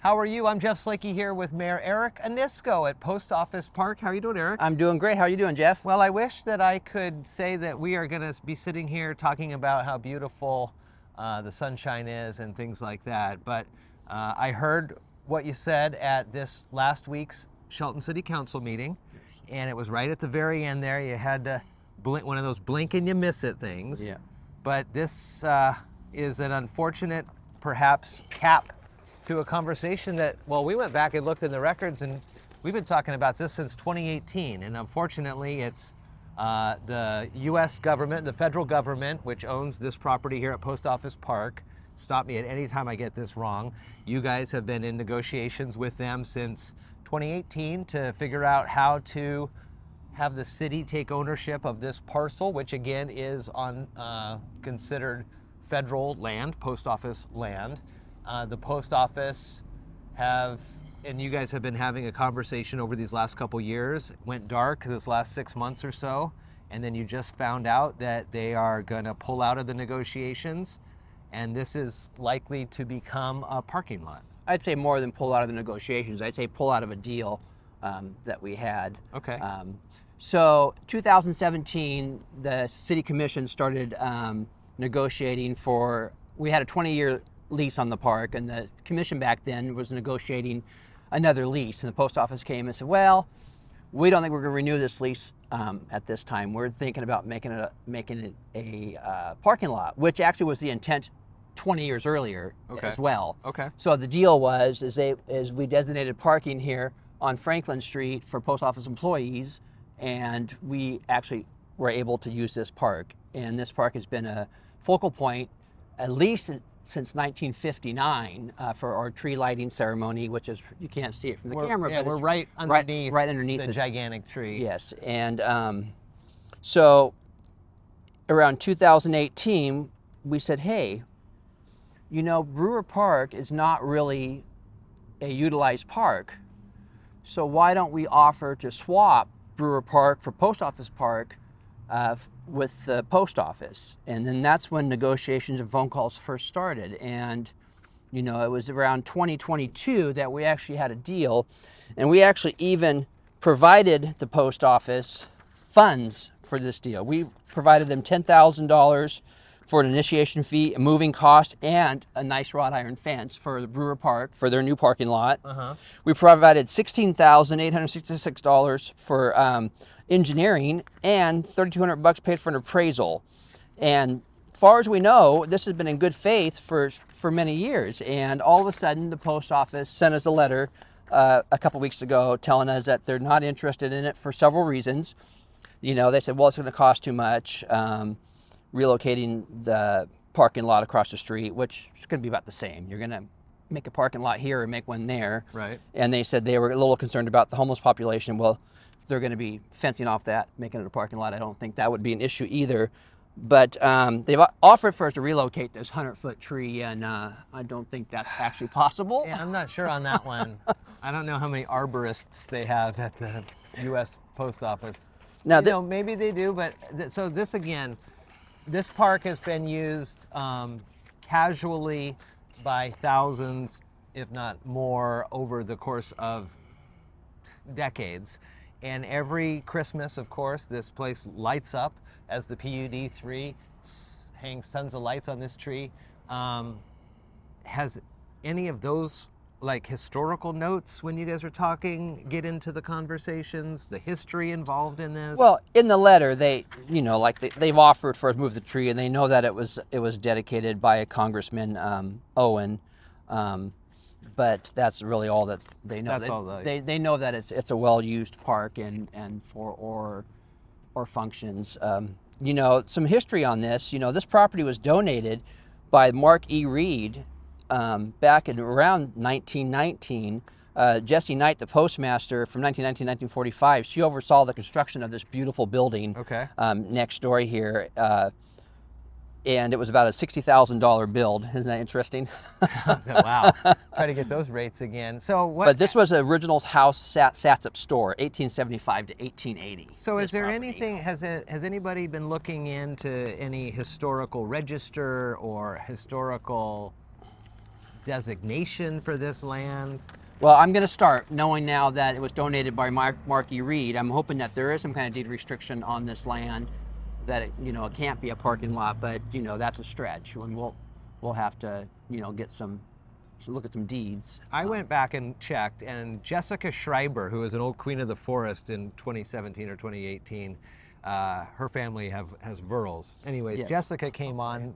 How are you? I'm Jeff Slikey here with Mayor Eric Anisko at Post Office Park. How are you doing, Eric? I'm doing great. How are you doing, Jeff? Well, I wish that I could say that we are going to be sitting here talking about how beautiful the sunshine is and things like that. But I heard what you said at this last week's Shelton City Council meeting, and it was right at the very end there. You had to blink, one of those blink and you miss it things. Yeah. But this is an unfortunate, perhaps, cap to a conversation that, well, we went back and looked in the records, and we've been talking about this since 2018. And unfortunately, it's the U.S. government, the federal government, which owns this property here at Post Office Park. Stop me at any time I get this wrong. You guys have been in negotiations with them since 2018 to figure out how to have the city take ownership of this parcel, which again is on considered federal land, post office land. The post office and you guys have been having a conversation over these last couple years. It went dark this last 6 months or so, and then you just found out that they are going to pull out of the negotiations, and this is likely to become a parking lot. I'd say more than pull out of the negotiations. I'd say pull out of a deal that we had. Okay. So 2017, the City Commission started negotiating we had a 20-year lease on the park, and the commission back then was negotiating another lease, and the post office came and said, well, we don't think we're going to renew this lease at this time. We're thinking about making it a parking lot, which actually was the intent 20 years earlier as well. Okay. So the deal was we designated parking here on Franklin Street for post office employees, and we actually were able to use this park. And this park has been a focal point at least since 1959 for our tree lighting ceremony, which is, you can't see it from the camera, but we're right underneath the gigantic tree. Yes, and so around 2018, we said, hey, Brewer Park is not really a utilized park, so why don't we offer to swap Brewer Park for Post Office Park with the post office? And then that's when negotiations and phone calls first started. And, it was around 2022 that we actually had a deal. And we actually even provided the post office funds for this deal. We provided them $10,000 for an initiation fee, a moving cost, and a nice wrought iron fence for the Brewer Park for their new parking lot. We provided $16,866 for engineering, and $3,200 paid for an appraisal. And as far as we know, this has been in good faith for many years. And all of a sudden, the post office sent us a letter a couple weeks ago telling us that they're not interested in it for several reasons. They said, well, it's going to cost too much. Relocating the parking lot across the street, which is going to be about the same. You're going to make a parking lot here or make one there. Right. And they said they were a little concerned about the homeless population. Well, they're going to be fencing off that, making it a parking lot. I don't think that would be an issue either. But they've offered for us to relocate this 100-foot tree, and I don't think that's actually possible. Yeah, I'm not sure on that one. I don't know how many arborists they have at the U.S. Post Office. Now, maybe they do, but so this again, this park has been used casually by thousands, if not more, over the course of decades. And every Christmas, of course, this place lights up as the PUD3 hangs tons of lights on this tree. Has any of those historical notes when you guys are talking get into the conversations, the history involved in this? Well, in the letter, they've offered for us to move the tree, and they know that it was dedicated by a Congressman Owen, but that's really all that they know. They know that it's a well-used park and for or functions. Some history on this. This property was donated by Mark E. Reed back in around 1919. Jessie Knight, the postmaster from 1919 to 1945, she oversaw the construction of this beautiful building next door here. And it was about a $60,000 build. Isn't that interesting? Wow. Try to get those rates again. So what? But this was the original house Satsup's store, 1875 to 1880. So is there anything, has anybody been looking into any historical register or historical designation for this land? Well, I'm going to start knowing now that it was donated by Marky Reed. I'm hoping that there is some kind of deed restriction on this land, that it can't be a parking lot, but that's a stretch, and we'll have to look at some deeds. I went back and checked, and Jessica Schreiber, who was an old queen of the forest in 2017 or 2018, her family has Verls. Anyways, Yes. Jessica came on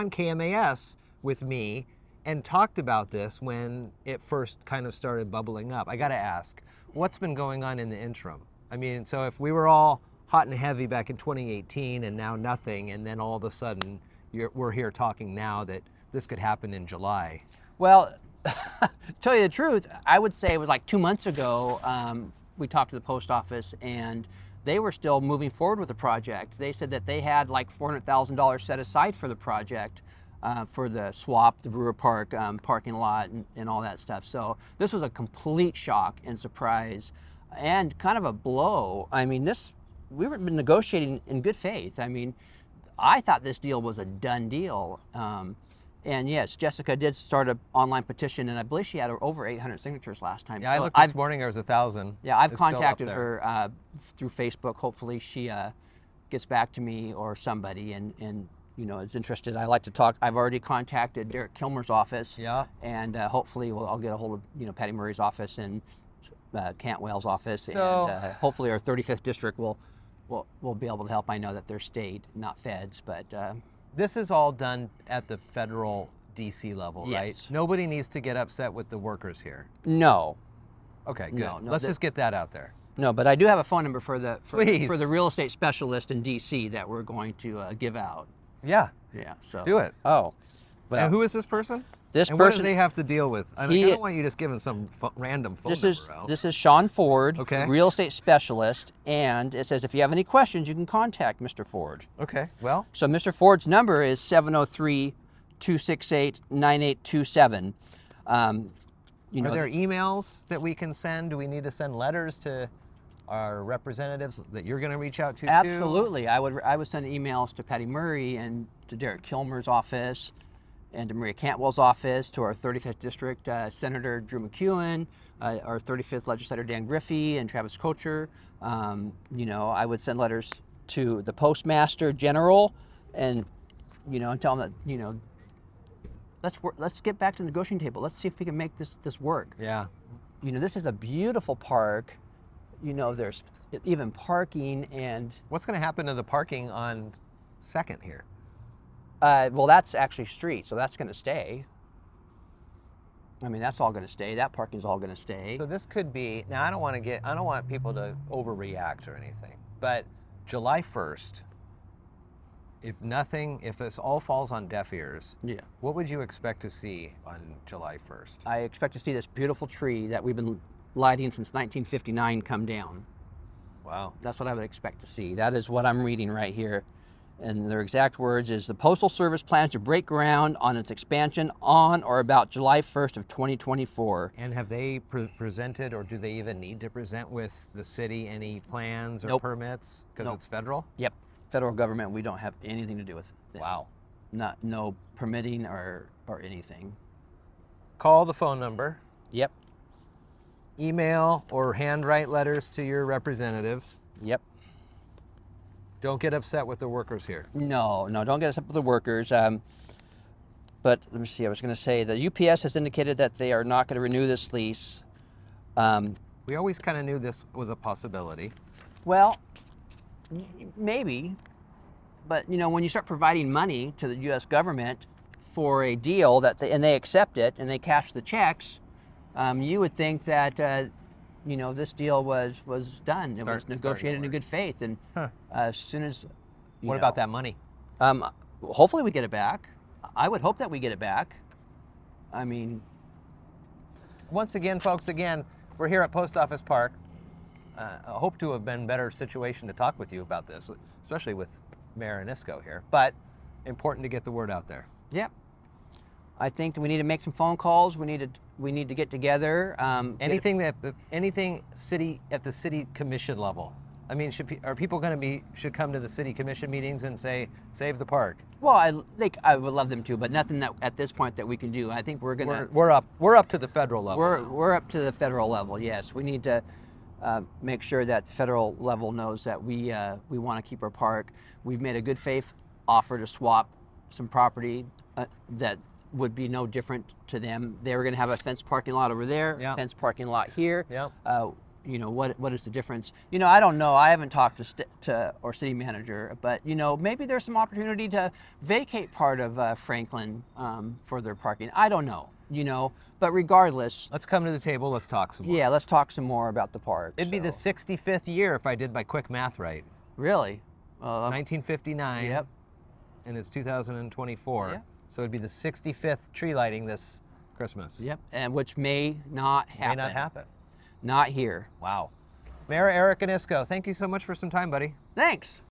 KMAS with me and talked about this when it first kind of started bubbling up. I got to ask, what's been going on in the interim? I mean, so if we were all hot and heavy back in 2018 and now nothing, and then all of a sudden we're here talking now that this could happen in July. Well, to tell you the truth, I would say it was like 2 months ago, we talked to the post office, and they were still moving forward with the project. They said that they had like $400,000 set aside for the project, for the swap, the Brewer Park parking lot, and all that stuff. So this was a complete shock and surprise, and kind of a blow. I mean, we were been negotiating in good faith. I mean, I thought this deal was a done deal. And yes, Jessica did start an online petition, and I believe she had over 800 signatures last time. Yeah, I So looked this morning, there was 1,000. Yeah, I've It's still up contacted there. her through Facebook. Hopefully she gets back to me, or somebody, and is interested. I like to talk. I've already contacted Derek Kilmer's office. Yeah. And hopefully I'll get a hold of Patty Murray's office and Cantwell's office, So- and hopefully our 35th district will be able to help. I know that they're state, not feds, but This is all done at the federal DC level, Yes. right? Nobody needs to get upset with the workers here. no. Okay, good. No, Let's just get that out there. No, but I do have a phone number for the Please. real estate specialist in DC that we're going to give out. Yeah, Yeah, so do it. Oh, well, And who is this person? this And what person. do they have to deal with? I mean, He- I don't want you just giving some random phone number out. This is Sean Ford, Okay. real estate specialist, and it says if you have any questions, you can contact Mr. Ford. Okay, well, So Mr. Ford's number is 703-268-9827. are there emails that we can send? Do we need to send letters to our representatives that you're going to reach out to? too? Absolutely. I would send emails to Patty Murray and to Derek Kilmer's office and to Maria Cantwell's office, to our 35th District Senator Drew McEwen, our 35th Legislator Dan Griffey and Travis Kocher. I would send letters to the Postmaster General, and and tell them that let's get back to the negotiating table. Let's see if we can make this work. Yeah. This is a beautiful park. There's even parking, and What's going to happen to the parking on 2nd here? well, that's actually street, so that's going to stay. I mean, that's all going to stay. That parking's all going to stay. So this could be, now I don't want people to overreact or anything, but July 1st, if this all falls on deaf ears, Yeah. what would you expect to see on July 1st? I expect to see this beautiful tree that we've been lighting since 1959 come down. Wow. That's what I would expect to see. That is what I'm reading right here. And their exact words is, the Postal Service plans to break ground on its expansion on or about July 1st of 2024. And have they presented, or do they even need to present with the city any plans or Nope. permits? Because Nope. it's federal? Yep. Federal government, we don't have anything to do with it. Wow. No permitting or anything. Call the phone number, Yep. email or handwrite letters to your representatives. Yep. Don't get upset with the workers here. No, don't get us up with the workers. But let me see, I was going to say the UPS has indicated that they are not going to renew this lease. We always kind of knew this was a possibility. Well, maybe, but when you start providing money to the U.S. government for a deal and they accept it and they cash the checks, you would think that this deal was done. It was negotiated in good faith, and as soon as What about that money? hopefully we get it back. I would hope that we get it back. I mean, Once again, folks, we're here at Post Office Park. I hope to have been better situation to talk with you about this, especially with Mayor Anisco here. But important to get the word out there. yeah. I think that we need to make some phone calls. We need to get together. Anything at the city commission level. I mean, are people going to should come to the city commission meetings and say, save the park? Well, I would love them to, but nothing that at this point that we can do. I think we're gonna we're up to the federal level. We're up to the federal level. Yes, we need to make sure that the federal level knows that we want to keep our park. We've made a good faith offer to swap some property that would be no different to them. They were going to have a fenced parking lot over there, Yeah. fenced parking lot here. Yeah. You know, what is the difference? You know, I don't know. I haven't talked to our city manager, but you know, maybe there's some opportunity to vacate part of Franklin for their parking. I don't know. You know, but regardless, Let's come to the table. Let's talk some more. yeah, let's talk some more about the park. It'd be the 65th year if I did my quick math right. Really. 1959. Yep. And it's 2024. Yep. So it'd be the 65th tree lighting this Christmas. Yep. And which may not happen. May not happen. Not here. Wow. Mayor Eric Anisco, thank you so much for some time, buddy. Thanks.